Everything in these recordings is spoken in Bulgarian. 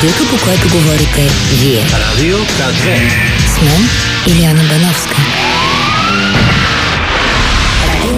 Радиото, по което говорите вие. Радио К2. С мен Илияна Бановска. Радио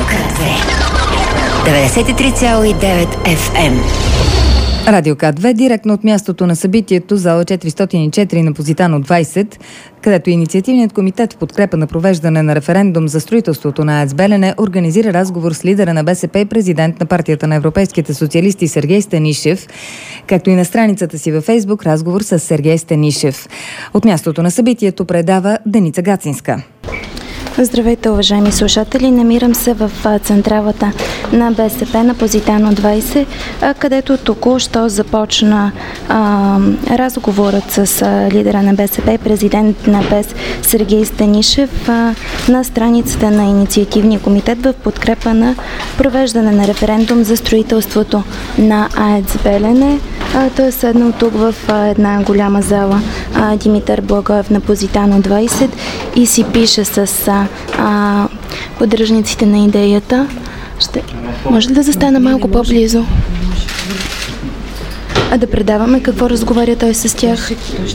К2. 93,9 FM. Радио К2, директно от мястото на събитието, зала 404 на Позитано 20, където Инициативният комитет в подкрепа на провеждане на референдум за строителството на АЕЦ Белене организира разговор с лидера на БСП и президент на партията на европейските социалисти Сергей Станишев, както и на страницата си във Фейсбук разговор с Сергей Станишев. От мястото на събитието предава Деница Гацинска. Здравейте, уважаеми слушатели! Намирам се в централата на БСП на Позитано 20, където току-що започна разговорът с лидера на БСП и президент на БЕС Сергей Станишев на страницата на Инициативния комитет в подкрепа на провеждане на референдум за строителството на АЕЦ Белене. Той е седнал тук в една голяма зала Димитър Благоев на Позитано 20 и си пише с поддръжниците на идеята. Може ли да застана малко по-близо? Да предаваме какво разговаря той с тях?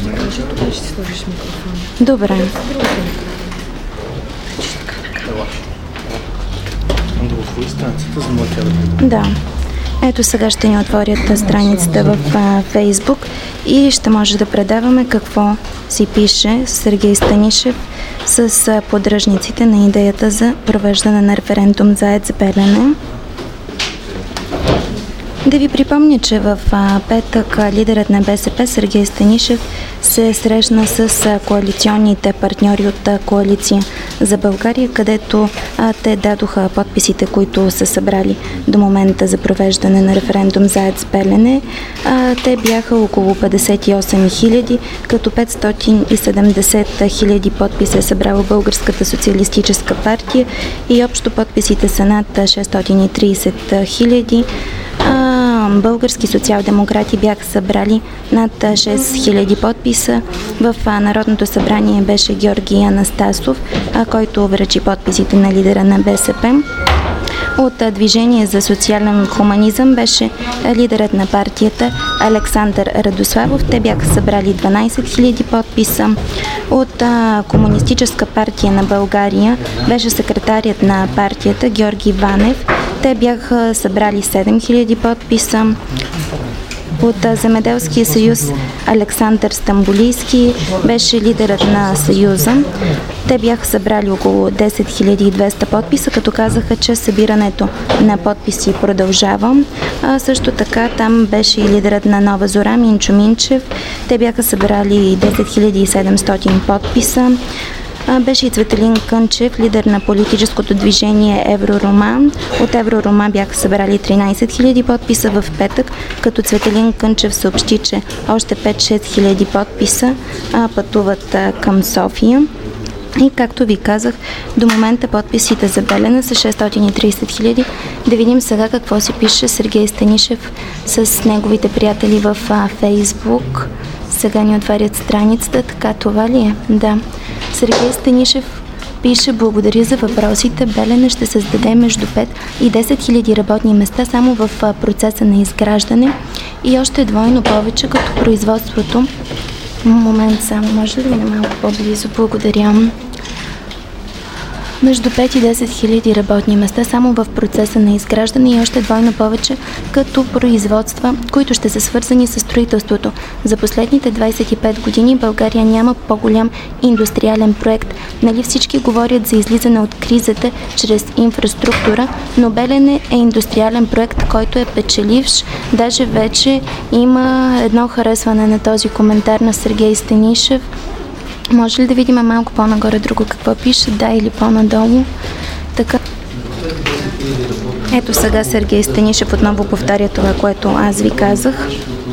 Добре. Да. Ето сега ще ни отворят страницата в Фейсбук и ще може да предаваме какво си пише Сергей Станишев с поддръжниците на идеята за провеждане на референдум за АЕЦ Белене. Да ви припомня, че в петък лидерът на БСП Сергей Станишев се срещна с коалиционните партньори от Коалиция за България, където те дадоха подписите, които са събрали до момента за провеждане на референдум за АЕЦ Белене. Те бяха около 58 000, като 570 000 подписа е събрала Българската социалистическа партия и общо подписите са над 630 000. Български социал-демократи бяха събрали над 6000 подписа. В Народното събрание беше Георги Анастасов, който връчи подписите на лидера на БСП. От Движение за социален хуманизъм беше лидерът на партията Александър Радославов. Те бяха събрали 12 000 подписа. От Комунистическа партия на България беше секретарят на партията Георги Ванев. Те бяха събрали 7000 подписа. От Земеделския съюз Александър Стамбулийски беше лидерът на съюза. Те бяха събрали около 10 200 подписа, като казаха, че събирането на подписи продължава. Също така там беше и лидерът на Нова Зора Минчо Минчев. Те бяха събрали 10 700 подписа. Беше и Цветелин Кънчев, лидер на политическото движение Евророма. От Евророма бяха събрали 13 000 подписа в петък, като Цветелин Кънчев съобщи, че още 5-6 000 подписа пътуват към София. И както ви казах, до момента подписите за Белене са 630 000. Да видим сега какво си пише Сергей Станишев с неговите приятели в Фейсбук. Сега ни отварят страницата, така това ли е? Да. Сергей Станишев пише: благодаря за въпросите. Белене ще създаде между 5 и 10 000 работни места само в процеса на изграждане и още двойно повече като производството. Момент само, може ли да ви малко по-близо? Благодаря. Между 5 и 10 000 работни места само в процеса на изграждане и още двойно повече като производства, които ще са свързани с строителството. За последните 25 години България няма по-голям индустриален проект. Нали всички говорят за излизане от кризата чрез инфраструктура, но Белене е индустриален проект, който е печеливш. Даже вече има едно харесване на този коментар на Сергей Станишев. Може ли да видим малко по-нагоре друго какво пише? Да, или по-надолу? Така. Ето сега Сергей Станишев отново повтаря това, което аз ви казах.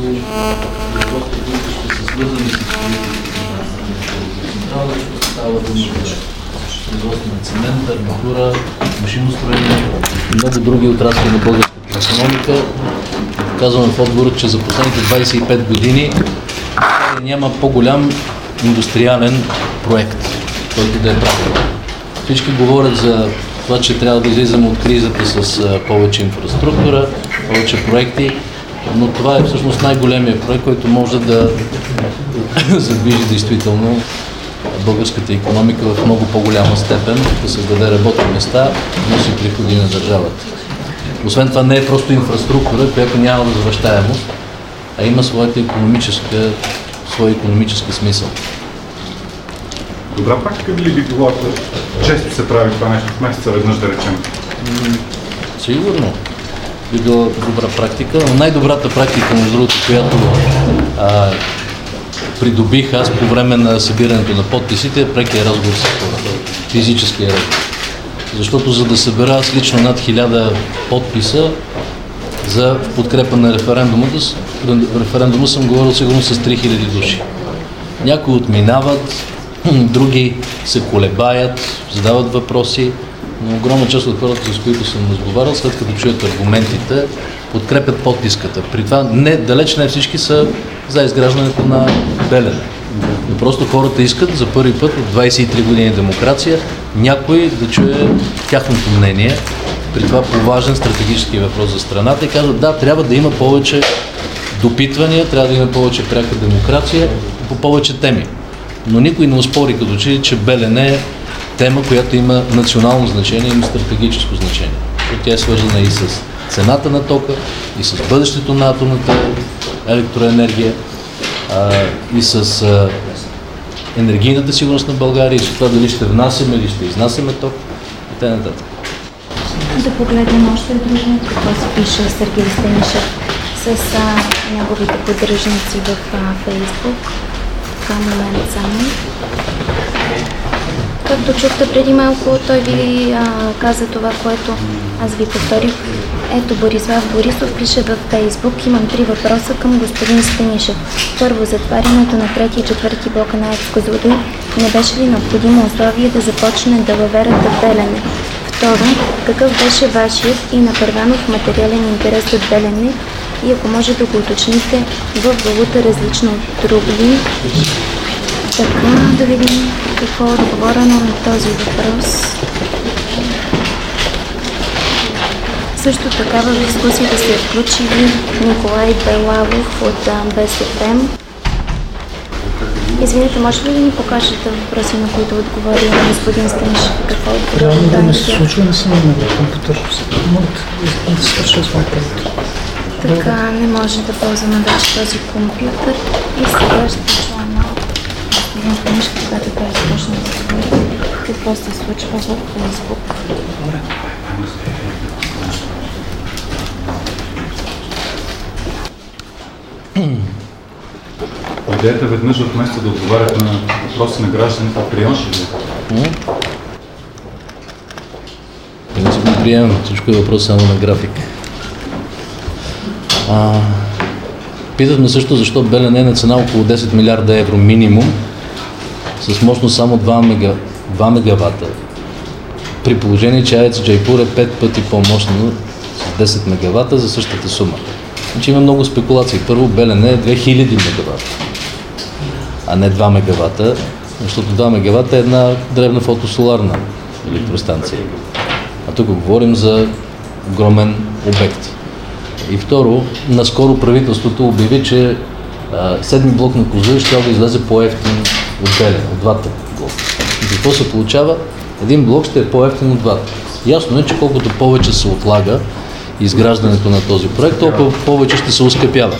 Цемент, арматура, машиностроение и много други отрасли на българската икономика. Казваме в отговор, че за последните 25 години няма по-голям индустриален проект, който да е правил. Всички говорят за това, че трябва да излизаме от кризата с повече инфраструктура, повече проекти. но това е всъщност най-големият проект, който може да задвижи действително българската икономика в много по-голяма степен, да създаде работни места, носи приходи на държавата. Освен това не е просто инфраструктура, която няма възвръщаемост, а има своя икономически смисъл. Добра практика ли би било, ако често се прави това нещо в месеца веднъж, да речем? Сигурно би била добра практика, но най-добрата практика, между другото, която придобих аз по време на събирането на подписите, е прекия разговор с хората, физическия разговор. Защото за да събера аз лично над 1000 подписа за подкрепа на референдума съм говорил сигурно с 3000 души. Някои отминават, други се колебаят, задават въпроси, но огромна част от хората, с които съм разговарял, след като чуят аргументите, подкрепят подписката. При това далеч не всички са за изграждането на Белене. Но просто хората искат за първи път от 23 години демокрация някой да чуе тяхното мнение, при това по важен стратегически въпрос за страната, и казват: да, трябва да има повече допитвания, трябва да има повече пряка демокрация по повече теми. Но никой не оспори като че Белене е тема, която има национално значение, има стратегическо значение. Тя е свързана и с цената на тока, и с бъдещето на атомната електроенергия, и с енергийната сигурност на България, и с това дали ще внасяме или ще изнасяме ток и т.н. Да погледнем още друго, какво се пише Сергей Станишев с неговите поддръжници в Фейсбук. В момент само. Както чухте преди малко, той ви каза това, което аз ви повторих. Ето, Борислав Борисов пише във Фейсбук: имам 3 въпроса към господин Станишев. Първо, затварянето на 3 и 4 блока на АЕЦ Козлодуй не беше ли необходимо условие да започне далаверата в Белене? Второ, какъв беше вашият и на Първанов материален интерес от Белене, и ако може да го уточните в валута различна от рубли? Така, да видим какво е отговорено на този въпрос. Също така в дискусията се включили Николай Белавов от БСП. Извинете, може ли да ни покажете въпроси, на които отговори на господин Станишев? Какво е? Реално да не се случва, не съм на компютър. Да свърша това първото. Така, не може да ползваме вече този компютър. И сега ще чуем господин Станишев, когато той започне да говори какво се случва в Фейсбук. Добре. Идеята веднъж в месеца да отговарят на въпроси на гражданите, приемаш ли? Не си го приемам, всичко е въпрос само на график. Питат ме също защо Белене е на цена около 10 милиарда евро минимум, с мощност само 2 мегавата. При положение, че АЕЦ Джайпур е 5 пъти по-мощно с 10 мегавата за същата сума. Значи има много спекулации. Първо, Белене е 2000 мегавата, а не 2 мегавата, защото 2 мегавата е една древна фотосоларна електростанция. А тук говорим за огромен обект. И второ, наскоро правителството обяви, че 7 блок на Козлодуй ще да излезе по-евтин от Белене, от двата блока. И какво се получава? Един блок ще е по-евтин от двата. Ясно е, че колкото повече се отлага изграждането на този проект, толкова повече ще се оскъпява.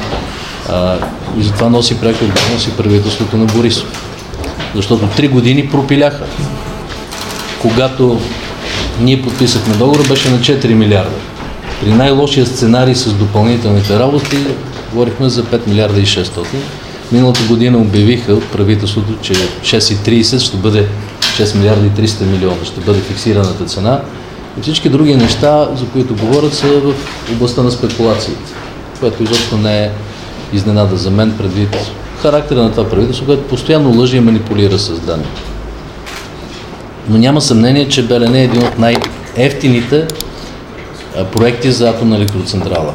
И затова носи проект отговорност и правителството на Борисов. Защото 3 години пропиляха. Когато ние подписахме договор, беше на 4 милиарда. При най-лошия сценарий с допълнителните работи говорихме за 5 милиарда и 600. Миналата година обявиха от правителството, че 6,30 ще бъде 6 милиарда и 300 милиона, ще бъде фиксираната цена. И всички други неща, за които говорят, са в областта на спекулациите, което изобщо не е изненада за мен, предвид характера на това правителство, което постоянно лъже и манипулира с данни. Но няма съмнение, че Белене е един от най-евтините проекти за атомна електроцентрала.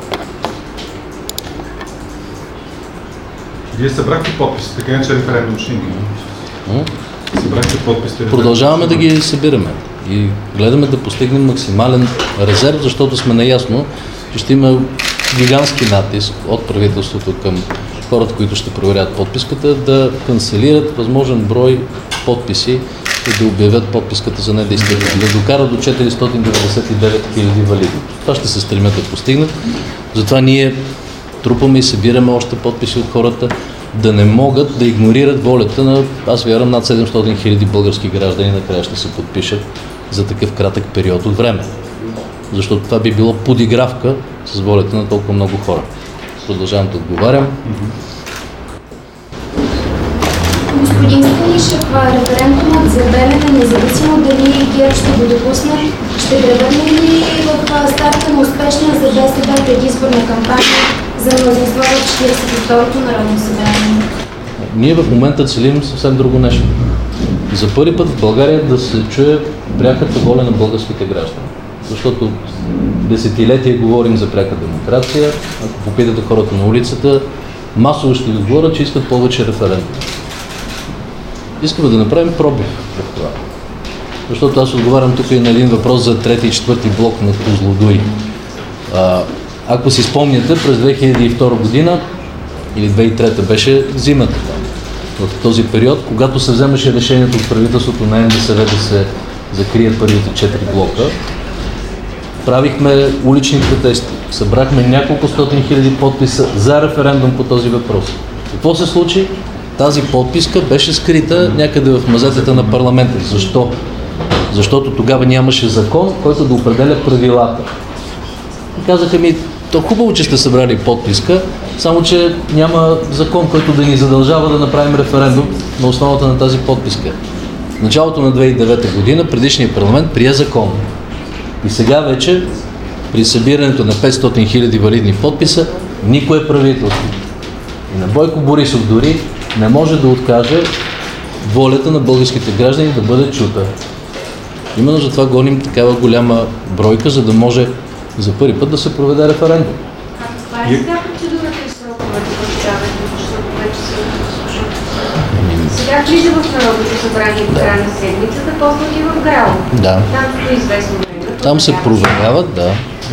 Вие събрахте подписи, така че референдум ще има. Събрахте подписи. Продължаваме да ги събираме и гледаме да постигнем максимален резерв, защото сме наясно, че ще има гигантски натиск от правителството към хората, които ще проверят подписката, да канцелират възможен брой подписи и да обявят подписката за недействителна, да докарат до 499 000 валидни. Това ще се стремят да постигнат. Затова ние трупаме и събираме още подписи от хората, да не могат да игнорират волята на, аз вярвам, над 700 000 български граждани накрая ще се подпишат за такъв кратък период от време. Защото това би било подигравка с волята на толкова много хора. Продължавам да отговарям. Господин Станишев, референдумът за Белене, независимо дали ГЕРБ ще го допуснат, ще превърне ли в старта на успешния за БСП предизборна кампания за мнозинство в 42-то Народно събрание? Ние в момента целим съвсем друго нещо. За първи път в България да се чуе пряката воля на българските граждани. Защото десетилетия говорим за пряка демокрация. Ако попитате хората на улицата, масово ще ви отговорят, че искат повече референдум. Искаме да направим пробив в това. Защото аз отговарям тук и на един въпрос за трети и четвърти блок на Козлодуй. Ако си спомняте, през 2002 година или 2003 беше зимата в този период, когато се вземаше решението от правителството на НДСВ да се закрият първите 4 блока, правихме улични протести. Събрахме няколко стотин хиляди подписа за референдум по този въпрос. Какво се случи? Тази подписка беше скрита някъде в мазетата на парламента. Защо? Защото тогава нямаше закон, който да определя правилата. И казаха ми, то хубаво, че сте събрали подписка, само че няма закон, който да ни задължава да направим референдум на основата на тази подписка. В началото на 2009 година предишният парламент прие закон. И сега вече, при събирането на 500 000 валидни подписа, никое правителство. И на Бойко Борисов дори не може да откаже волята на българските граждани да бъде чута. Именно за това гоним такава голяма бройка, за да може за първи път да се проведе референдум. А това е сега процедурата и сроковете за оставането, защото вече се слуша. Сега влиза в Народното събрание до края на седмицата, после отива в ГРАО. Да. Там стои известно време. Там се проверяват, да.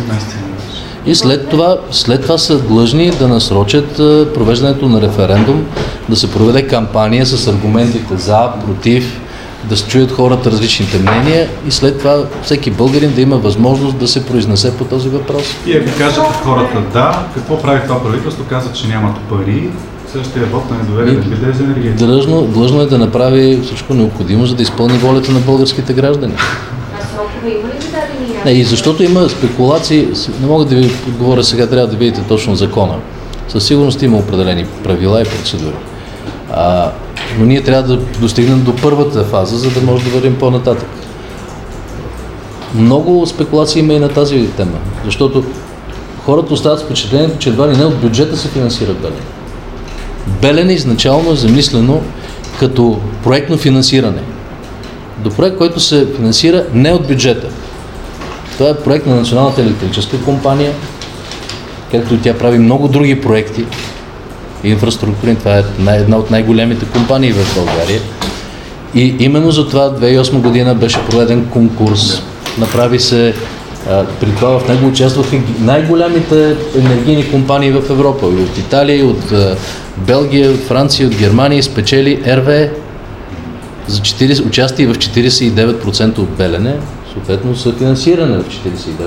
И след това са длъжни да насрочат провеждането на референдум, да се проведе кампания с аргументите за, против, да се чуят хората различните мнения и след това всеки българин да има възможност да се произнесе по този въпрос. И ако кажат хората да, какво прави това правителство? Казват, че нямат пари, същия вот на недоверие да биде за енергия. Длъжно е да направи всичко необходимо, за да изпълни волята на българските граждани. А срокове има ли зададени? Не, и защото има спекулации, не мога да ви отговоря сега, трябва да видите точно закона. Със сигурност има определени правила и процедури. Но ние трябва да достигнем до първата фаза, за да може да вървим по-нататък. Много спекулации има и на тази тема, защото хората остават с впечатлението, че едва ли не от бюджета се финансира Белене. Белене изначално е замислено като проектно финансиране. До проект, който се финансира не от бюджета. Това е проект на Националната електрическа компания, както и тя прави много други проекти инфраструктурни. Това е една от най-големите компании в България. И именно за това 2008 година беше проведен конкурс. Направи се, при това в него участваха най-голямите енергийни компании в Европа. И от Италия, и от Белгия, от Франция, от Германия, спечели RWE за участие в 49% от Белене, съответно съфинансиране в 49%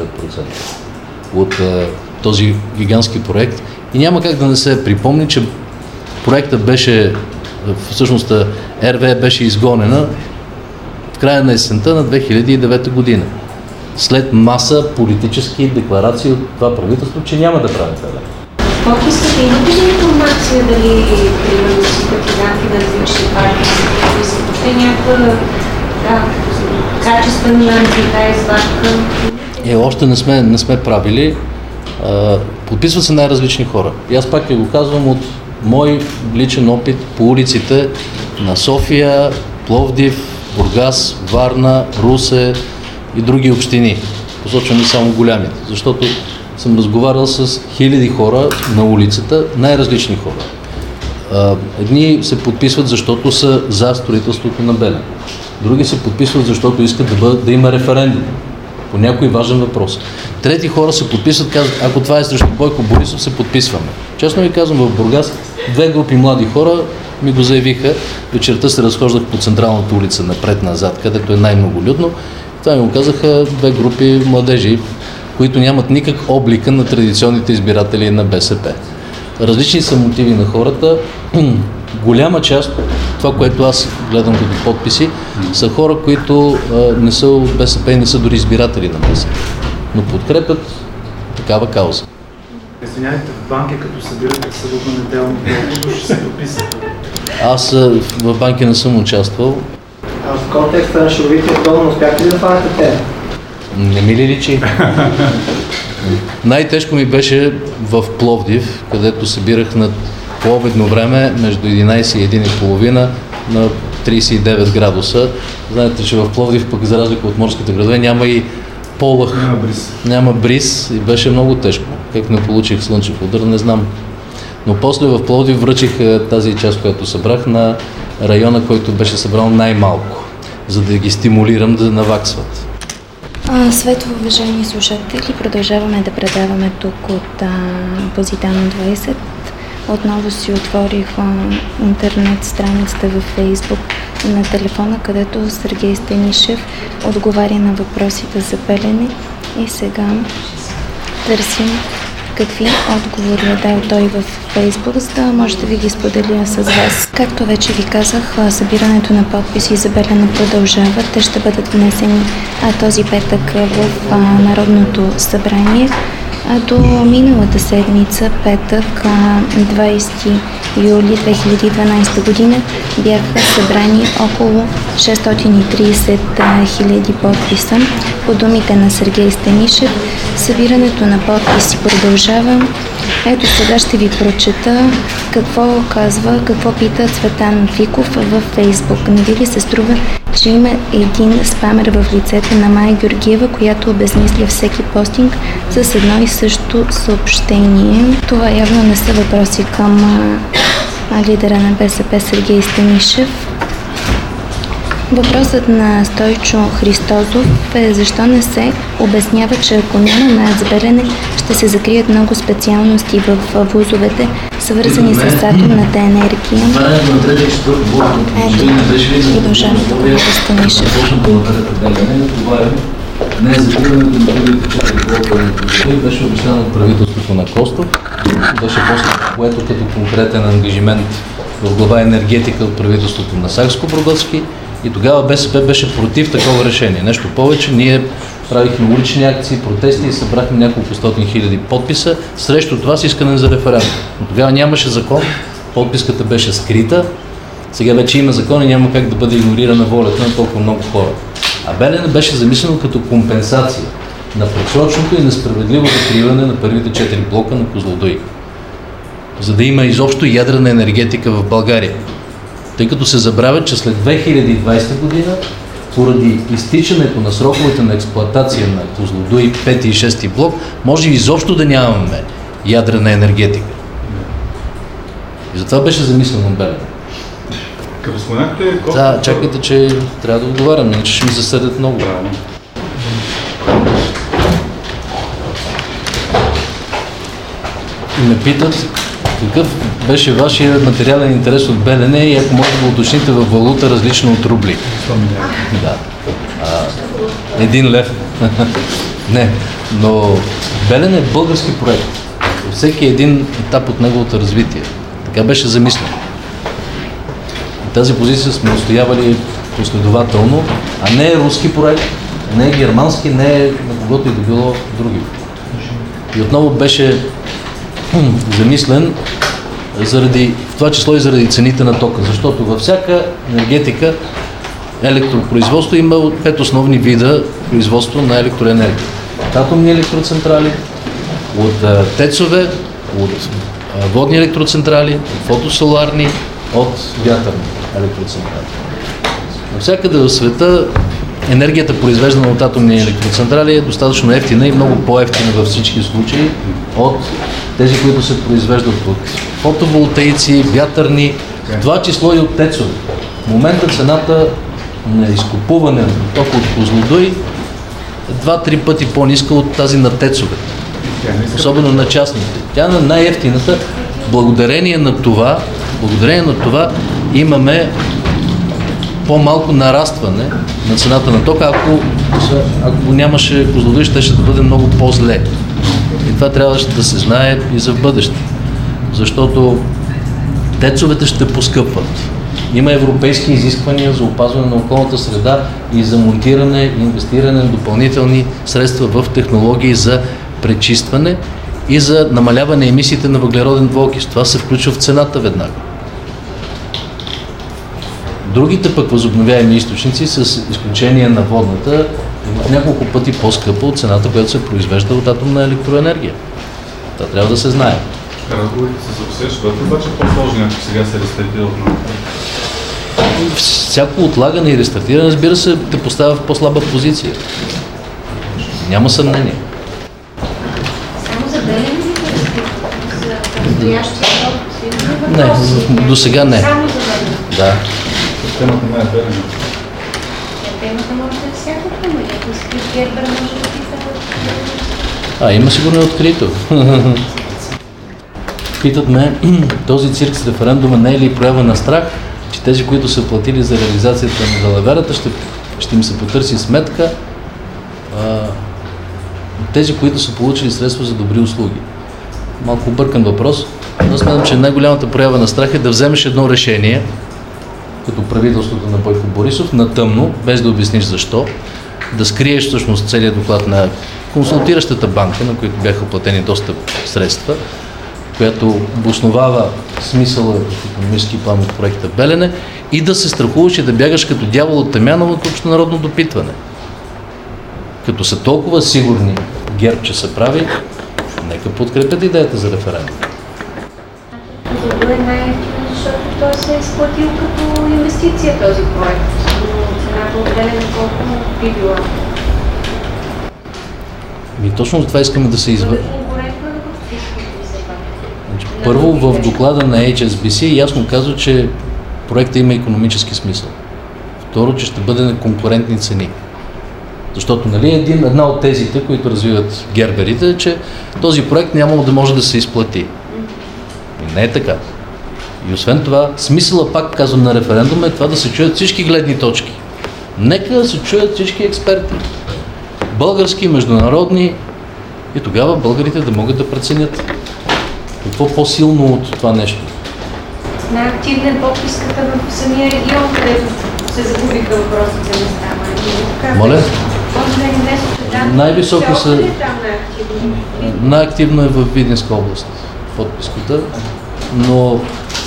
от този гигантски проект. И няма как да не се припомни, че проектът беше, всъщност RWE беше изгонена в края на есента на 2009 година. След маса политически декларации от това правителство, че няма да прави това. Подписката, имате ли информация дали примерно симпатизанти на различни партии са въобще някаква качествена анкета, извадка? Още не сме правили. Подписват се най-различни хора. И аз пак го казвам от мой личен опит по улиците на София, Пловдив, Бургас, Варна, Русе и други общини. Посочвам и само голямите, защото съм разговарял с хиляди хора на улицата, най-различни хора. Едни се подписват, защото са за строителството на Белене. Други се подписват, защото искат да има референдум по някой важен въпрос. Трети хора се подписват, казват, ако това е срещу Бойко Борисов, се подписваме. Честно ви казвам, в Бургас 2 групи млади хора ми го заявиха. Вечерта се разхождах по централната улица напред-назад, където е най-многолюдно. Това ми го казаха 2 групи младежи, които нямат никак облика на традиционните избиратели на БСП. Различни са мотиви на хората. Голяма част, това, което аз гледам като подписи, са хора, които не са от БСП и не са дори избиратели на БСП, но подкрепят такава кауза. Извинявайте, в банки, като събирате съботно неделно, колко ще се подписат? Аз в банки не съм участвал. А в контекста на шоровите долу успяхте ли да фанете те? Не ми ли личи? Най-тежко ми беше в Пловдив, където събирах на по-обедно време между 11 и 1,5 на 39 градуса. Знаете, че в Пловдив, пък за разлика от морските градове, няма и полъх, няма бриз и беше много тежко. Как не получих слънчев удар, не знам. Но после в Пловдив връчих тази част, която събрах на района, който беше събрал най-малко, за да ги стимулирам да наваксват. Светло, уважаеми слушатели, продължаваме да предаваме тук от Позитано 20. Отново си отворих интернет страницата във Фейсбук на телефона, където Сергей Станишев отговаря на въпросите за Белене и сега търсим какви отговори е дал той в Фейсбук, за да може да ви ги споделя с вас. Както вече ви казах, събирането на подписи за Белене продължава. Те ще бъдат внесени този петък в Народното събрание. До миналата седмица, петък, 20 юли 2012 година, бяха събрани около 630 000 подписа. По думите на Сергей Станишев, събирането на подписи продължава. Ето сега ще ви прочета какво пита Цветан Фиков във Фейсбук. Не ви ли се струва, че има един спамер в лицето на Майя Георгиева, която обезмисля всеки постинг с едно и също съобщение? Това явно не са въпроси към лидера на БСП Сергей Станишев. Въпросът на Стойчо Христозов е защо не се обяснява, че ако няма АЕЦ Белене, ще се закрият много специалности в вузовете, свързани с атомната енергия. Продължаваме да говоря с Станишев. Не е закриването на другите 4 блока, беше обещано от правителството на Костов, беше после което като конкретен ангажимент в глава енергетика от правителството на Сакскобургготски и тогава БСП беше против такова решение. Нещо повече, ние правихме улични акции, протести и събрахме няколко стотин хиляди подписа срещу това с искане за референдум. Но тогава нямаше закон, подписката беше скрита, сега вече има закон и няма как да бъде игнорирана волята на толкова много хора. А Белене беше замислено като компенсация на предсрочното и несправедливо закриване на първите 4 блока на Козлодуй, за да има изобщо ядрена енергетика в България. Тъй като се забравя, че след 2020 година, поради изтичането на сроковете на експлоатация на Козлодуй 5 и 6 блок, може изобщо да нямаме ядрена енергетика. И затова беше замислено Белене. Като споменахте... Да, чакайте, че трябва да отговарям, иначе ще ми засъдят много. И ме питат какъв беше вашия материален интерес от Белене и ако може да го уточните във валута различно от рубли. Да. 1 лев. Не, но Белене е български проект. Всеки един етап от неговото развитие. Така беше замислено. Тази позиция сме отстоявали последователно, а не е руски проект, не е германски, не е на когото и да било други. И отново беше замислен в това число и заради цените на тока, защото във всяка енергетика, електропроизводство има 5 основни вида производство на електроенергия. От атомни електроцентрали, от тецове, от водни електроцентрали, от фотосоларни, от вятърни електроцентрали. Навсякъде в света енергията, произвеждана от атомни електроцентрали, е достатъчно ефтина и много по-ефтина във всички случаи от тези, които се произвеждат от фотоволтаици, вятърни, в това число и от тецове. В момента цената на изкупуване на тока от Козлодуй 2-3 пъти по-ниска от тази на ТЕЦ-овете, особено на частните. Тя е най-евтината. Благодарение на това имаме по-малко нарастване на цената на тока. Ако нямаше козлодуй, ще бъде много по-зле. И това трябва да се знае и за бъдеще. Защото ТЕЦ-овете ще поскъпват. Има европейски изисквания за опазване на околната среда и за монтиране и инвестиране на допълнителни средства в технологии за пречистване и за намаляване емисиите на въглероден двуокис. Това се включва в цената веднага. Другите пък възобновяеми източници, с изключение на водната, имат няколко пъти по-скъпа от цената, която се произвежда от атомна електроенергия. Това трябва да се знае. Разговорите се усещат, обаче по-сложни, ако сега се рестартира отново. Всяко отлагане и рестартиране, разбира се, те поставя в по-слаба позиция. Няма съмнение. Само за Белене ли за предстоящия Не, до сега не. Само за Белене? Да. Темата не е Белене. Темата може да е всякаква, но ако искаш Гербер, може да пита. Има сигурно открито. Питат ме, този цирк с референдума не е ли проява на страх, че тези, които са платили за реализацията на далаверата, ще им се потърси сметка, тези, които са получили средства за добри услуги. Малко объркан въпрос, но смятам, че най-голямата проява на страх е да вземеш едно решение, като правителството на Бойко Борисов, на тъмно, без да обясниш защо, да скриеш всъщност целият доклад на консултиращата банка, на които бяха платени доста средства, която обосновава смисъла в икономически план от проекта Белене, и да се страхуваш и да бягаш като дявол от тъмяна от общонародно допитване. Като са толкова сигурни ГЕРБ, че се прави, нека подкрепят идеята за референдум. За е най-ефтино, защото той се е изплатил като инвестиция този проект. Но цената от Белене колко би била? Точно за това искаме да се извърши. Първо, в доклада на HSBC ясно казва, че проектът има икономически смисъл. Второ, че ще бъде на конкурентни цени. Защото една от тезите, които развиват герберите, е, че този проект няма да може да се изплати. И не е така. И освен това, смисъла, пак казвам, на референдума е това да се чуят всички гледни точки. Нека да се чуят всички експерти. Български, международни, и тогава българите да могат да преценят какво по-силно от това нещо. Най-активна е подписката в самия регион, където се загубиха въпросите за места. Моля? Най-високо са... Най-активно е в Видинска област подписката, но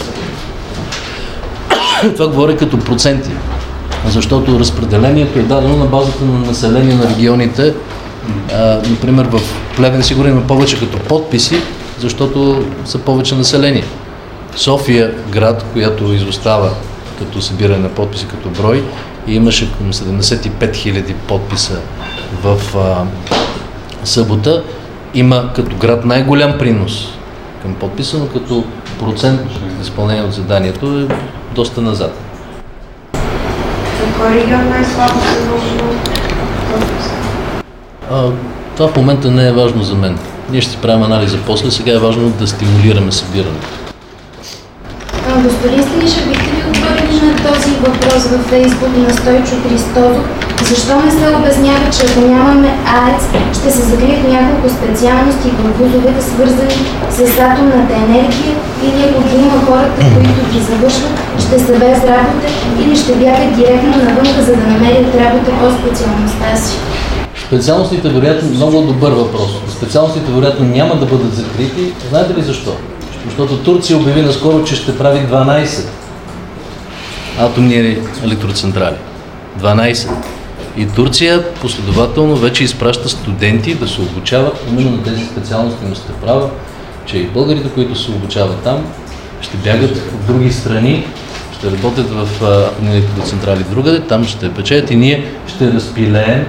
това говоря като проценти, защото разпределението е дадено на базата на население на регионите. Например, в Плевен сигурно има повече като подписи, защото са повече население. София град, която изостава като събиране на подписи като брой, и имаше към 75 000 подписа в събота, има като град най-голям принос към подписа, но като процент изпълнение от заданието е доста назад. За кой регион най-слабо се вложи подписа? Това в момента не е важно за мен. Ние ще си правим анализа после, сега е важно да стимулираме събирането. Господин Станишев, бихте ли отговорили на този въпрос във Фейсбук на Стойчо Христозов? Защо не се обяснява, че ако нямаме АЕЦ, ще се закрият няколко специалности в вузовете, свързани с атомната енергия, или ако ги има хората, които ги завършват, ще са без работа или ще бягат директно навънка, за да намерят работа по специалността си? Специалностите, вероятно, много добър въпрос. Специалностите, вероятно, няма да бъдат закрити. Знаете ли защо? Защото Турция обяви наскоро, че ще прави 12 атомни електроцентрали. 12. И Турция последователно вече изпраща студенти да се обучават именно на тези специалности, но сте права, че и българите, които се обучават там, ще бягат в други страни, ще работят в атомни електроцентрали другаде, там ще печелят и ние ще разпилеем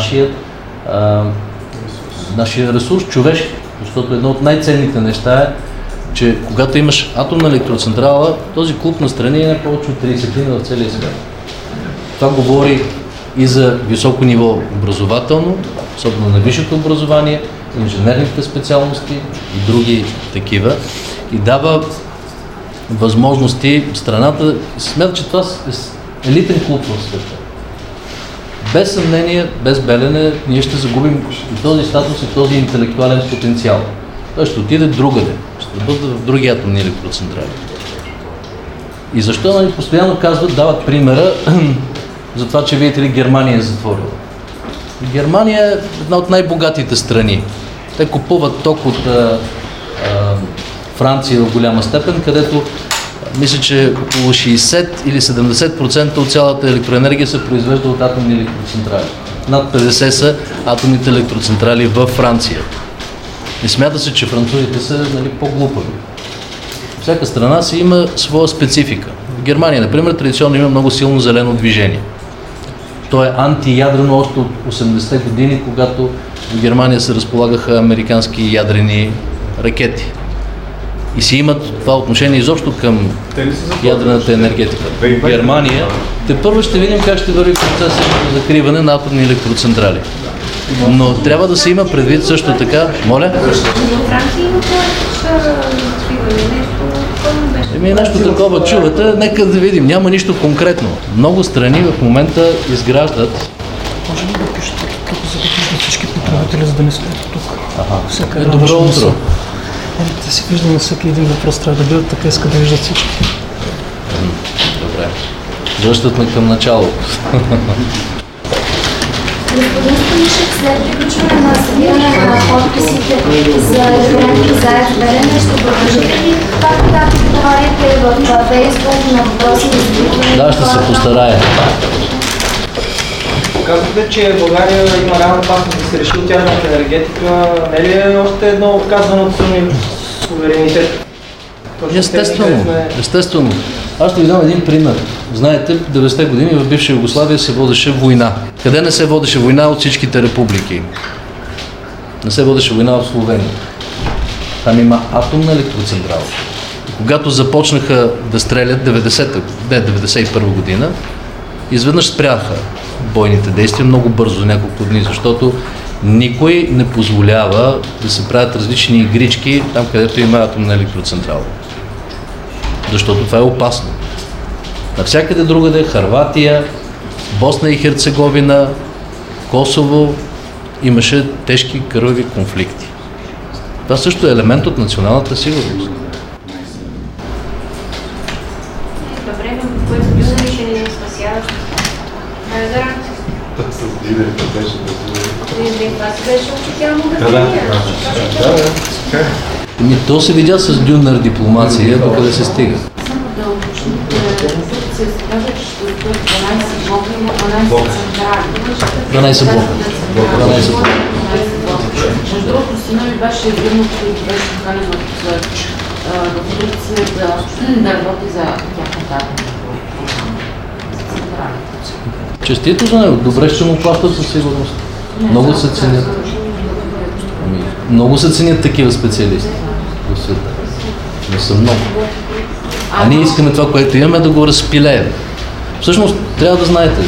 нашия ресурс човешки. Защото едно от най-ценните неща е, че когато имаш атомна електроцентрала, този клуб на страни е не повече от 30 в целия свят. Това говори и за високо ниво образователно, особено на висшето образование, инженерните специалности и други такива, и дава възможности страната. Смята, че това е елитен клуб в света. Без съмнение, без Белене, ние ще загубим и този статус, и този интелектуален потенциал. Той ще отиде другаде, ще бъде в други атомни електроцентрали. И защо постоянно казват, дават примера за това, че видите ли Германия е затворила. Германия е една от най-богатите страни. Те купуват ток от Франция в голяма степен, където мисля, че около 60 или 70% от цялата електроенергия се произвежда от атомни електроцентрали. Над 50 са атомните електроцентрали във Франция. И смята се, че французите са по-глупави. Всяка страна си има своя специфика. В Германия, например, традиционно има много силно зелено движение. То е антиядрено още от 80-те години, когато в Германия се разполагаха американски ядрени ракети. И си имат това отношение изобщо към ядрената енергетика. В Германия тепърво ще видим как ще върви процесът за закриване на атомни електроцентрали. Но трябва да се има предвид също така, моля? Нещо такова чувате, нека да видим, няма нищо конкретно. Много страни в момента изграждат. Може ли да пишете тук, за да виждат всички потребители, за да не стоят тук? Добро утро. Те си виждат на всеки един въпрос, трябва да бъдат така, иска да виждат всички. Добре. Връщат ме към начало. Господин Станишев, след приключване на събиране на подписите за референдум за АЕЦ Белене, ще продължите ли както да отговаряте в Фейсбук на въпроси за изпитване? Да, ще се постарая. Казвате, че България има реална опасност да се реши от ядрената енергетика. Не ли е още едно отказване от суверенитет? Естествено. Аз ще ви дам един пример. Знаете, в 90-те години в бивша Югославия се водеше война. Къде не се водеше война от всичките републики? Не се водеше война в Словения. Там има атомна електроцентрала. И когато започнаха да стрелят 91 година, изведнъж спряха бойните действия много бързо, за няколко дни, защото никой не позволява да се правят различни игрички там, където има атомна електроцентрала. Защото това е опасно. Навсякъде другаде, Хърватия, Босна и Херцеговина, Косово, имаше тежки кървави конфликти. Това също е елемент от националната сигурност. Добре, но което бюзали ще ни спасява. С дилерите беше това си беше официално обяснение. То се видя с дюнер дипломация, докъде се стига. Само да уточня, Турция се казва, че ще бъдат 12 блока, има 12 централи. 12 блока. Между другото, сина ми беше върнат, който беше поканен в Турция да работи за тяхната централи. Честито за него. Добре ще му плащат със сигурност. Много се ценят. Много се ценят такива специалисти в света. Не са много. А ние искаме това, което имаме, да го разпилеем. Всъщност, трябва да знаете,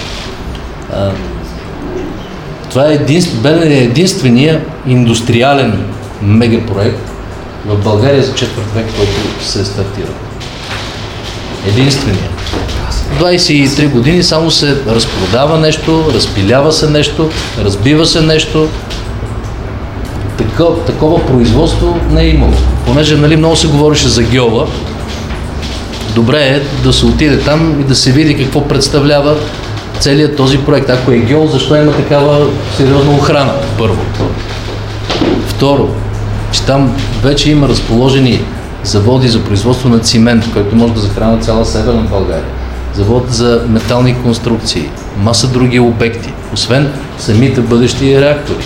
това е единствения индустриален мегапроект в България за четвърт век, който се е стартирал. Единствения. 23 години само се разпродава нещо, разпилява се нещо, разбива се нещо. Такова производство не е имало. Понеже много се говореше за гьола, добре е да се отиде там и да се види какво представлява целият този проект. Ако е гьол, защо има такава сериозна охрана? Първо. Второ, че там вече има разположени заводи за производство на цимент, който може да захранва цяла Северна България. Завод за метални конструкции, маса други обекти, освен самите бъдещи реактори.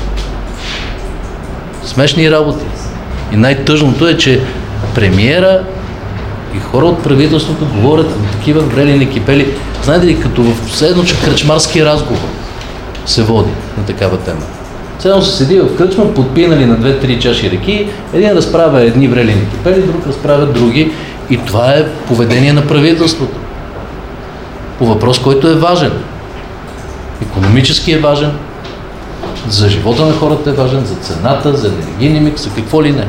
Смешни работи. И най-тъжното е, че премиера и хора от правителството говорят на такива врели некипели. Знаете ли, като в следно, че кръчмарски разговор се води на такава тема. Следно се седи в кръчма, подпинали на 2-3 чаши реки, един разправя едни врели некипели, друг разправя други. И това е поведение на правителството. По въпрос, който е важен. икономически е важен, за живота на хората е важен, за цената, за енергийния микс, за какво ли не.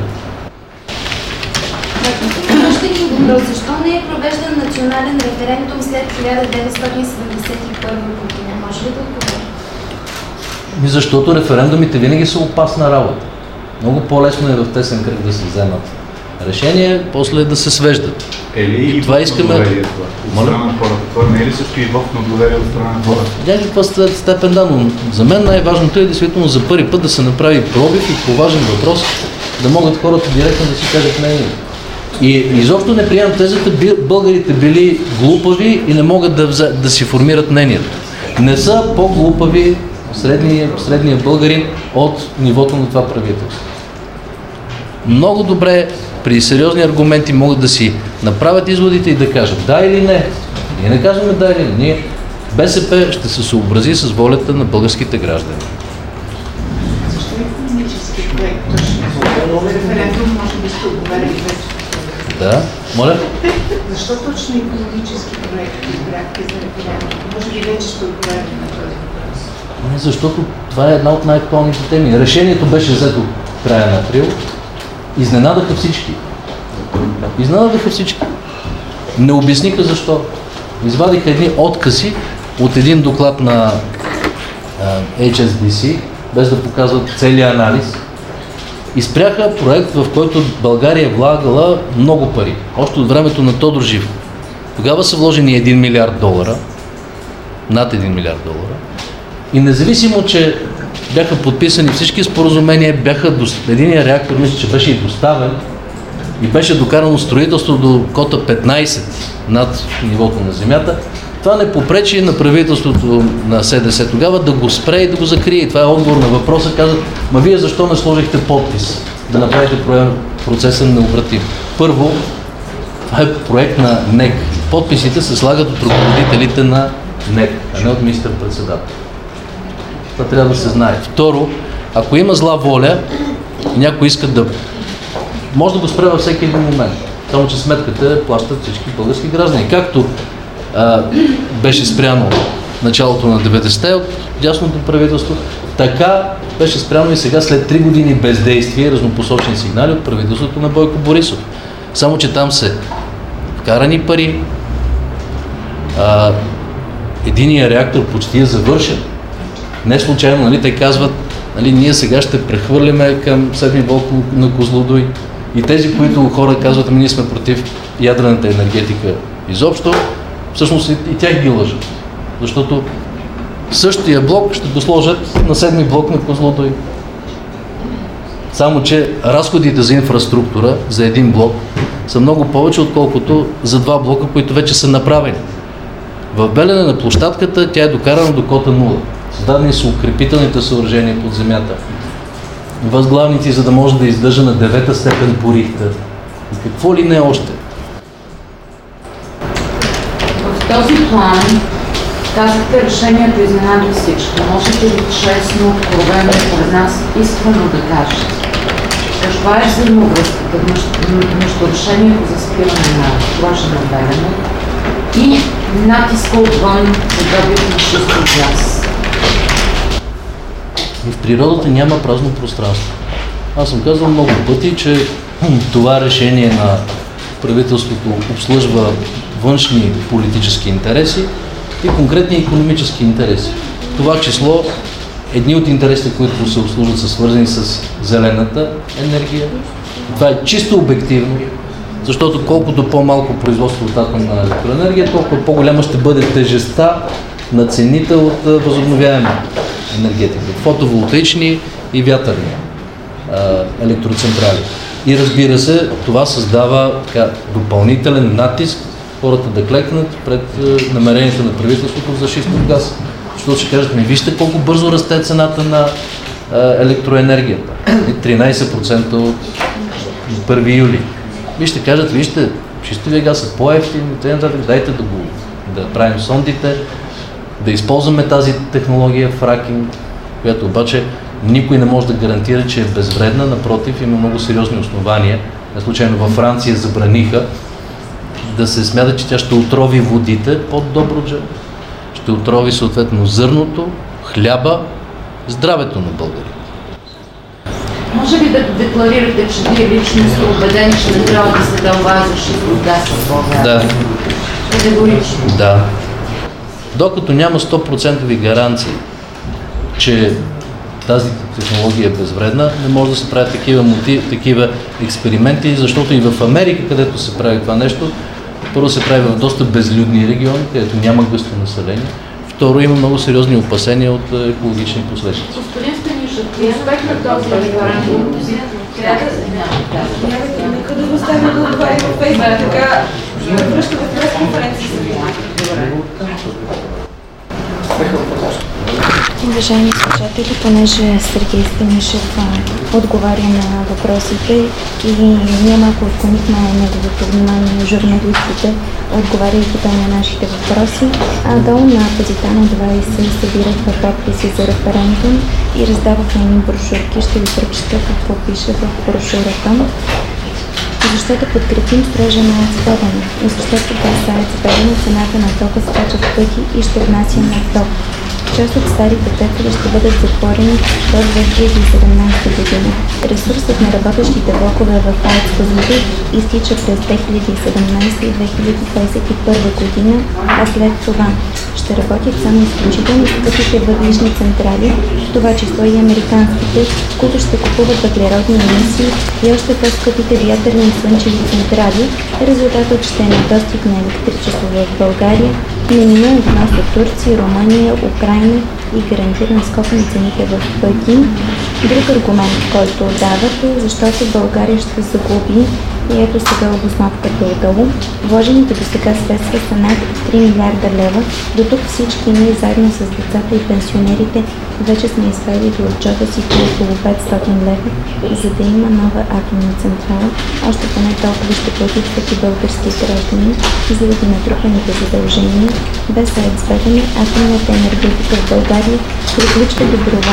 Още един въпрос. Защо не е провеждан национален референдум след 1971 година? Може ли да отговорите? Защото референдумите винаги са опасна работа. Много по-лесно е в тесен кръг да се вземат решения, после да се свеждат. И това искаме. Моля? Това не е ли също и вот на доверие от страна на хората? Някаква степен да, но за мен най-важното е действително за първи път да се направи пробив и по важен въпрос да могат хората директно да си кажат мнение. И изобщо не приемам тезата, българите били глупави и не могат да си формират мнението. Не са по-глупави средния българин от нивото на това правителство. Много добре, при сериозни аргументи могат да си направят изводите и да кажат да или не. Ние не казваме да или не. Ние БСП ще се съобрази с волята на българските граждани. Защо икономически проект? Референдум може би сте отговаряли без. Да, моля? Защо точно икономически проект избрахте за референдум? Може би вече сте отговаряли на този въпрос? Защото това е една от най-актуалните теми. Решението беше взето в края на април. Изненадаха всички. Не обясниха защо. Извадиха едни откази от един доклад на HSBC, без да показват целият анализ. И спряха проект, в който България е влагала много пари. Още от времето на Тодор Живков. Тогава са вложени $1 милиард, над $1 милиард. И независимо, че бяха подписани всички споразумения, единия реактор, мисля, че беше и доставен и беше докарано строителство до кота 15 над нивото на земята, това не попречи на правителството на СДС тогава да го спре и да го закрие. И това е отговор на въпроса. Казват, вие защо не сложихте подпис да направите процеса необратим? Първо, това е проект на НЕК. Подписите се слагат от ръководителите на НЕК, а не от министър-председател. Това трябва да се знае. Второ, ако има зла воля, някой иска да... може да го спре във всеки един момент. Само че сметката плащат всички български граждани. Както беше спряно началото на 90-те от дясното правителство, така беше спряно и сега след 3 години бездействие и разнопосочни сигнали от правителството на Бойко Борисов. Само че там се вкарани пари, единият реактор почти е завършен. Не случайно, те казват, ние сега ще прехвърляме към 7-ми блок на Козлодуй. И тези, които хора казват, ние сме против ядрената енергетика изобщо, всъщност и тях ги лъжат. Защото същия блок ще го сложат на 7-ми блок на Козлодуй. Само че разходите за инфраструктура за един блок са много повече, отколкото за 2 блока, които вече са направени. В Белене на площадката тя е докарана до кота 0. Създадени са укрепителните съоръжения под земята. Възглавници, за да може да издържа на 9-та степен по Рихтер. И какво ли не още? В този план казахте, решението изненада всички. Можете ли честно, откровено пред нас искрено да кажете? Каква е взаимовръзката между решението за спиране на плажа на Белене и натиска отвън за добив на шистов газ? В природата няма празно пространство. Аз съм казал много пъти, че това решение на правителството обслужва външни политически интереси и конкретни икономически интереси. Това число, едни от интересите, които се обслужват, са свързани с зелената енергия. Това е чисто обективно, защото колкото по-малко производство от атомна електроенергия, толкова по-голяма ще бъде тежестта на цените от възобновяема енергетика, фотоволтаични и вятърни електроцентрали. И разбира се, това създава допълнителен натиск хората да клекнат пред намерението на правителството за шистов газ. Защото ще кажат, вижте колко бързо расте цената на електроенергията. 13% от 1 юли. Вижте, кажат, вижте, шистовия газ е по-евтин, дайте да правим сондите, да използваме тази технология фракинг, която обаче никой не може да гарантира, че е безвредна, напротив, има много сериозни основания. Не случайно във Франция забраниха да се смята, че тя ще отрови водите под Добруджа, ще отрови съответно зърното хляба, здравето на българите. Може ли да декларирате, че вие лично сте убедени, че не трябва да се дълбае за шистов газ в България? Да. Категорично? Да. Докато няма 100% гаранции, че тази технология е безвредна, не може да се правят такива експерименти, защото и в Америка, където се прави това нещо, първо се прави в доста безлюдни региони, където няма гъсто население. Второ, има много сериозни опасения от екологични последици. Господин Станишев, успех на този референдум трябва да се няма. Нека да го оставим да отговаря в Фейсбук, така връща в пресконференция. Уважаеми слушатели, понеже Сергей Станишев отговаря на въпросите и ние малко отклонихме неговото внимание на журналистите, отговаряйки на нашите въпроси, долу на Позитано 20 събираха подписи за референдум и раздаваха едни брошурки. Ще ви прочета какво пише в брошурата. Защото подкрепим строежа на АЕЦ Белене, защото без АЕЦ Белене цената на тока скача в пъти и ще внасяме ток. Част от старите тецове ще бъдат затворени до 2017 година. Ресурсът на работещите блокове в АЕЦ Козлодуй изтича през 2017 и 2021 година, а след това ще работят само изключително скъпите въглищни централи, в това число и американските, които ще купуват въглеродни емисии и още по-скъпите вятърни и слънчеви централи. Резултатът ще е недостиг на електричество в България, неминуем внос от Турция, Румъния, Украйна и гарантиран скок на цените в пъти. Друг аргумент, който дават е, защото България ще загуби, и ето сега обосновката отдолу. Вложените до сега средства са над 3 милиарда лева. До тук всички ние заедно с децата и пенсионерите вече сме извадили от джоба си по около 500 лева, за да има нова атомна централа. Още поне толкова ще платят всеки български граждани заради натрупаните задължения. Без АЕЦ Белене атомната енергетика в България приключва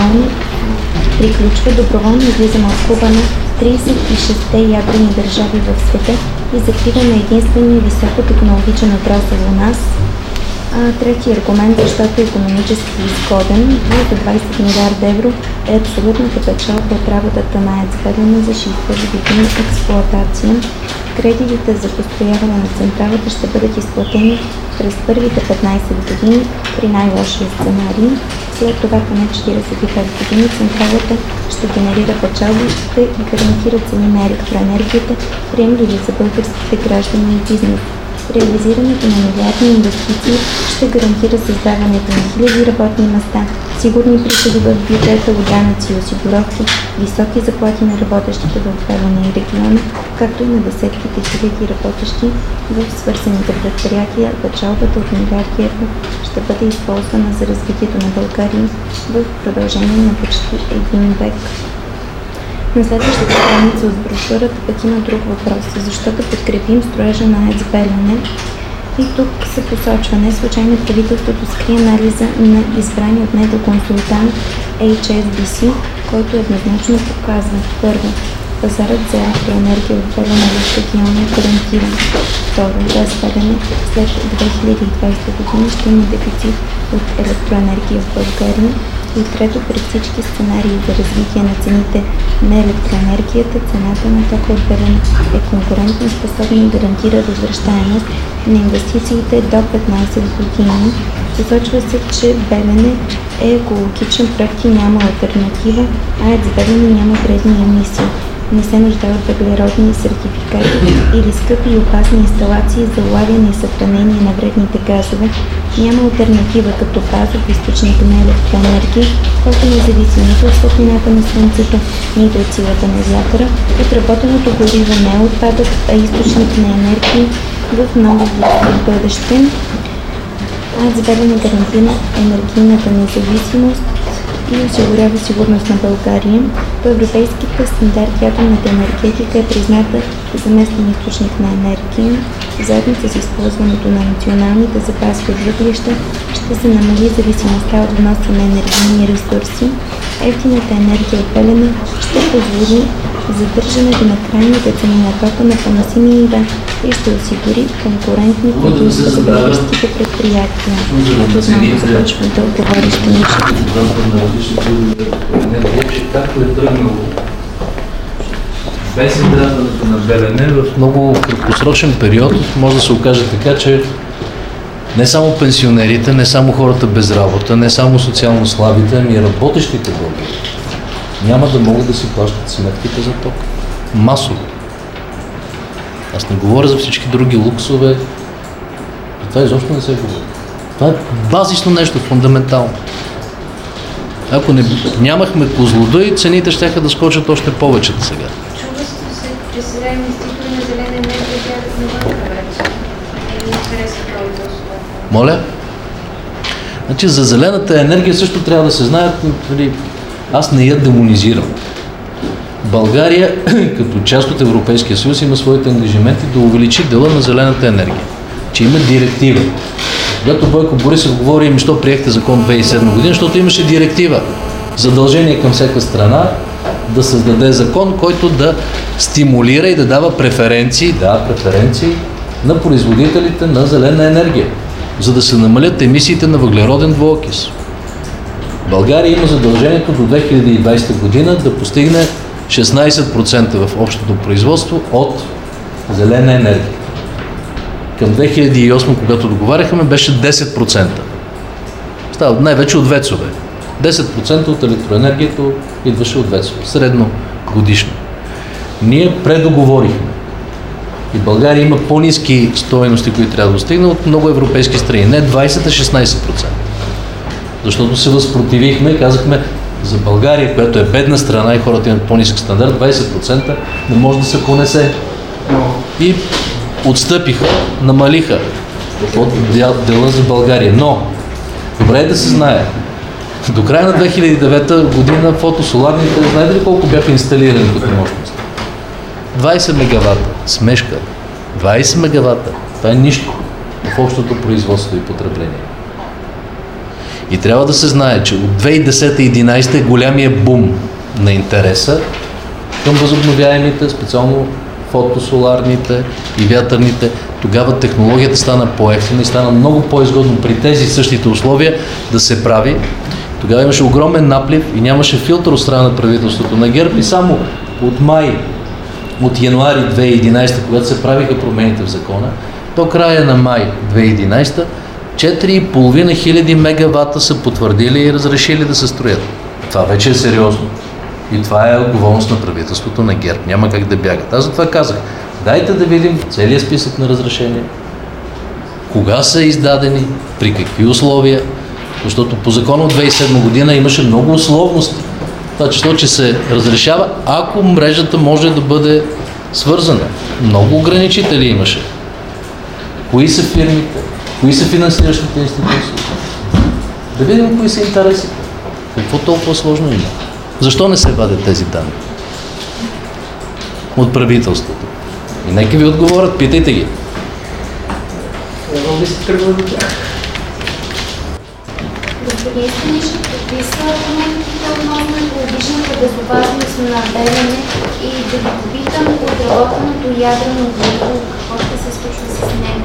доброволно излизане от клуба на 36-те ядрени държави в света и закрива на единствения високотехнологичен отрасъл у нас. Трети аргумент, защото е икономически изгоден, близо 20 милиарда евро е абсолютната печалба от работата на АЕЦ Белене за 60 години експлоатация. Кредитите за построяване на централата ще бъдат изплатени през първите 15 години при най-лошия сценарий. След това поне 45 години централата ще генерира печалби и ще гарантира цени на електроенергията, приемливи за българските граждани и бизнес. Реализирането на милиардни инвестиции ще гарантира създаването на хиляди работни места, сигурни приходи в бюджета от данъци и осигуровки, високи заплати на работещите в Белене и региона, както и на десетките хиляди работещи в свързаните предприятия. Печалбата от милиарди евро ще бъде използвана за развитието на България в продължение на почти един век. На следващата страница от брошурата пък има друг въпрос, защото подкрепим строежа на АЕЦ Белене. И тук се посочва, не случайно правителството скри анализа на избрани от него консултант HSBC, който еднозначно показва: първо, пазарът за електроенергия от Белене в региона е гарантиран. Второ, без Белене след 2020 година ще има дефицит от електроенергия в България. И трето, пред всички сценарии за развитие на цените на електроенергията, цената на тока от Белене е конкурентно способна и гарантира възвръщаемост на инвестициите до 15 години. Посочва се, че Белене е екологичен проект и няма алтернатива, а АЕЦ Белене няма вредни емисии. Не се нуждае от въглеродни сертификати или скъпи и опасни инсталации за улавяне и съхранение на вредните газове. Няма алтернатива като базов източник на електроенергия, който не зависи нито от светлината на слънцето, нито от силата на вятъра. Отработеното гориво не е отпадък, а източник на енергия в много близко бъдеще. АЕЦ Белене гарантира енергийната независимост и осигурява сигурност на България. По европейските стандарти атомната енергетика е призната за местен източник на енергия. Заедно с използването на националните запаси от въглища ще се намали зависимостта от вноса на енергийни ресурси. Евтината енергия от Белене ще позволи задържането на крайните цени на тока на поносими нива и ще осигури конкурентни предимства за българските предприятия. Отново започва да отговори Станишев. Както е тръгнало без изграждането на Белене в много краткосрочен период може да се окаже така, че не само пенсионерите, не само хората без работа, не само социално слабите, ами и работещите българи няма да могат да си плащат сметките за ток. Масово. Аз не говоря за всички други луксове. Това изобщо не се говори. Това е базисно нещо, фундаментално. Ако нямахме Козлодуй, цените щяха да скочат още повече сега. Чува се, че сега инвеститори на зелена енергия бягат навън вече. Не харесва правителството. Моля? Значи за зелената енергия също трябва да се знаят, аз не я демонизирам. България, като част от Европейския съюз, има своите ангажименти да увеличи дела на зелената енергия. Че има директива. Когато Бойко Борисов говори, защо приехте закон 2007 година, защото имаше директива. Задължение към всяка страна да създаде закон, който да стимулира и да дава преференции на производителите на зелена енергия, за да се намалят емисиите на въглероден двуокис. България има задължението до 2020 година да постигне 16% в общото производство от зелена енергия. Към 2008, когато договаряхме, беше 10%. Става най-вече от ВЕЦ-ове. 10% от електроенергията идваше от ВЕЦ-ове, средно годишно. Ние предоговорихме. И България има по-ниски стойности, които трябва да достигне от много европейски страни. Не 20, а 16%. Защото се възпротивихме и казахме, за България, която е бедна страна и хората имат по-нисък стандарт, 20% не може да се понесе. И отстъпиха, намалиха от дела за България. Но, добре е да се знае, до края на 2009 година фотосоларните, знаете ли колко бяха инсталирани като мощност? 20 мегавата. Смешка. 20 мегавата. Това е нищо в общото производство и потребление. И трябва да се знае, че от 2010-2011 е голямия бум на интереса към възобновяемите, специално фотосоларните и вятърните. Тогава технологията стана по-евтина и стана много по-изгодно при тези същите условия да се прави. Тогава имаше огромен наплив и нямаше филтър от страна на правителството на ГЕРБ и само от януари 2011, когато се правиха промените в закона, до края на май 2011, 4,5 хиляди мегавата са потвърдили и разрешили да се строят. Това вече е сериозно. И това е отговорност на правителството на ГЕРБ. Няма как да бягат. Аз затова казах, дайте да видим целият списък на разрешения, кога са издадени, при какви условия, защото по закона от 2007 година имаше много условности. Това число, че се разрешава, ако мрежата може да бъде свързана. Много ограничители имаше. Кои са фирмите, кои са финансиращите институции. Да видим кои са интересите. Какво толкова сложно има? Защо не се вадят тези данни от правителството? И нека ви отговорят, питайте ги. Господин Станишев, какви са аргументите относно екологичната безопасност на Белене и да ви попитам отработеното ядрено гориво, какво ще се случва с него?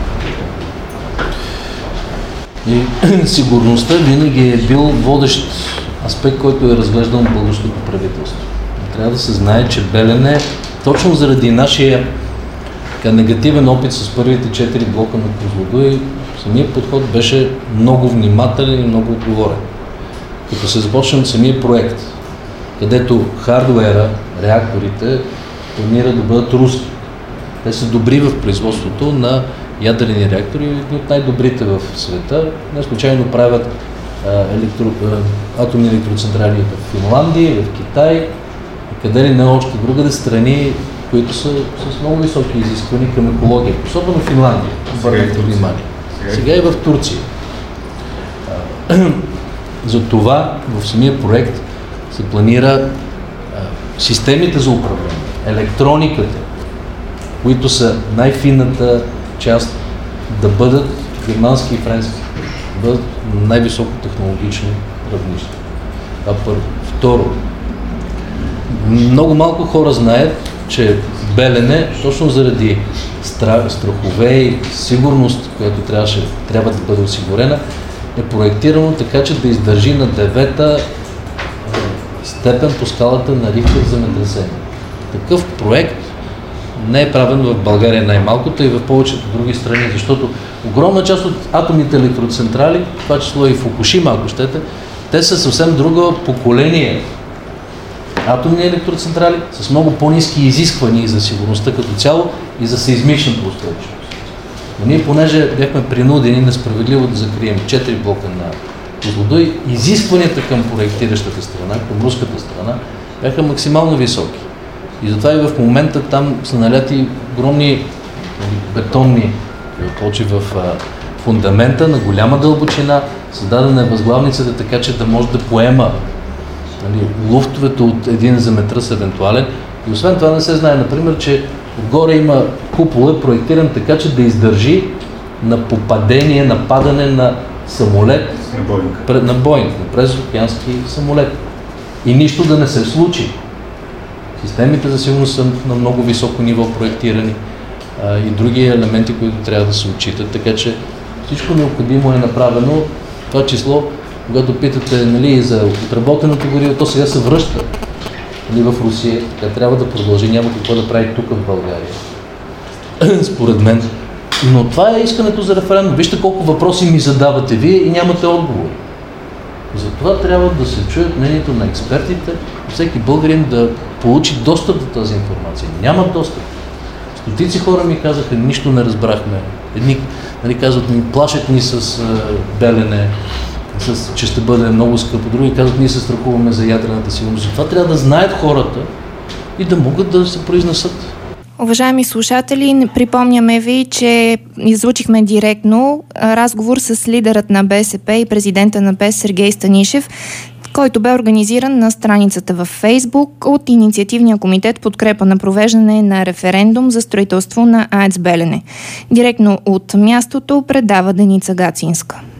И сигурността винаги е бил водещ аспект, който е разглеждан българското правителство. Трябва да се знае, че Белене, точно заради нашия негативен опит с първите 4 блока на Козлодуй, самият подход беше много внимателен и много отговорен. Като се започне от самия проект, където хардуера, реакторите, планира да бъдат руски. Те са добри в производството на ядрени реактори, едни от най-добрите в света. Не случайно правят атомни електроцентрали в Финландия, в Китай, къде ли не още другаде страни, които са с много високи изисквания към екология. Особено в Финландия, обърнете внимание. Сега и в Турция. За това в самия проект се планира системите за управление, електрониката, които са най-финната част, да бъдат германски и френски, да бъдат най-високо технологични равнища. Това първо. Второ, Много малко хора знаят, че Белене, точно заради страхове и сигурност, която трябва да бъде осигурена, е проектирано така, че да издържи на 9-та степен по скалата на Рихтер земетресение. Такъв проект не е правен в България най-малкото и в повечето други страни, защото огромна част от атомните електроцентрали, това число и Фукушима, ако щете, те са съвсем друго поколение атомни електроцентрали с много по-ниски изисквания за сигурността като цяло и за сеизмичната устойчивост. Но ние, понеже бяхме принудени несправедливо да закрием 4 блока на Козлодуй, изискванията към проектиращата страна, към руската страна, бяха максимално високи. И затова и в момента там са наляти огромни бетонни плочи в фундамента на голяма дълбочина, създадена е възглавницата така, че да може да поема луфтовете от един земетръс евентуален. И освен това не се знае, например, че отгоре има купол, проектиран така, че да издържи на попадение, на падане на самолет, на Боинг, на презокеански самолет. И нищо да не се случи. Системите за сигурност са на много високо ниво проектирани и други елементи, които трябва да се отчитат, така че всичко необходимо е направено. Това число, когато питате за отработеното гориво, то сега се връща в Русия, така трябва да продължи, няма какво да прави тук в България, според мен. Но това е искането за референдум. Вижте колко въпроси ми задавате вие и нямате отговор. Затова трябва да се чуят мнението на експертите, всеки българин да получи достъп до тази информация. Няма достъп. Стотици хора ми казаха, нищо не разбрахме. Едни казват ми, плашат ни с Белене, че ще бъде много скъпо. Други казват, ние се страхуваме за ядрената сигурност. Това трябва да знаят хората и да могат да се произнесат. Уважаеми слушатели, припомняме ви, че излучихме директно разговор с лидерът на БСП и президента на ПЕС Сергей Станишев, който бе организиран на страницата във Фейсбук от Инициативния комитет подкрепа на провеждане на референдум за строителство на АЕЦ Белене. Директно от мястото предава Деница Гацинска.